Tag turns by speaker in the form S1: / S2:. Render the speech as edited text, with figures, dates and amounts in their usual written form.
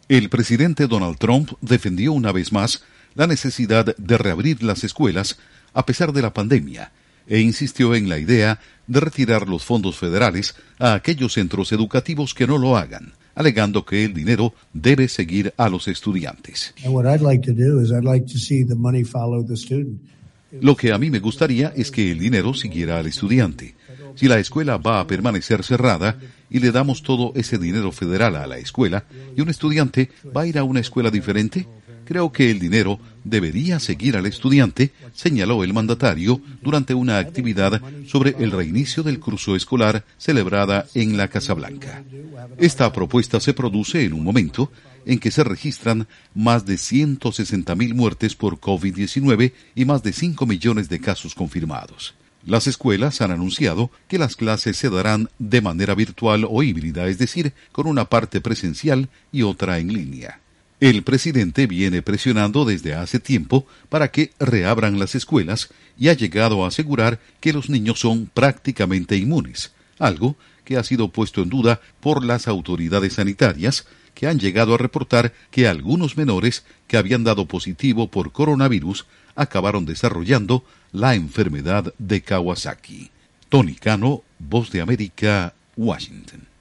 S1: El presidente Donald Trump defendió una vez más la necesidad de reabrir las escuelas a pesar de la pandemia e insistió en la idea de retirar los fondos federales a aquellos centros educativos que no lo hagan, alegando que el dinero debe seguir a los estudiantes. Lo que a mí me gustaría es que el dinero siguiera al estudiante. Si la escuela va a permanecer cerrada y le damos todo ese dinero federal a la escuela y un estudiante va a ir a una escuela diferente, creo que el dinero debería seguir al estudiante, señaló el mandatario durante una actividad sobre el reinicio del curso escolar celebrada en la Casa Blanca. Esta propuesta se produce en un momento en que se registran más de 160,000 muertes por COVID-19 y más de 5 millones de casos confirmados. Las escuelas han anunciado que las clases se darán de manera virtual o híbrida, es decir, con una parte presencial y otra en línea. El presidente viene presionando desde hace tiempo para que reabran las escuelas y ha llegado a asegurar que los niños son prácticamente inmunes, algo que ha sido puesto en duda por las autoridades sanitarias, que han llegado a reportar que algunos menores que habían dado positivo por coronavirus acabaron desarrollando la enfermedad de Kawasaki. Tony Cano, Voz de América, Washington.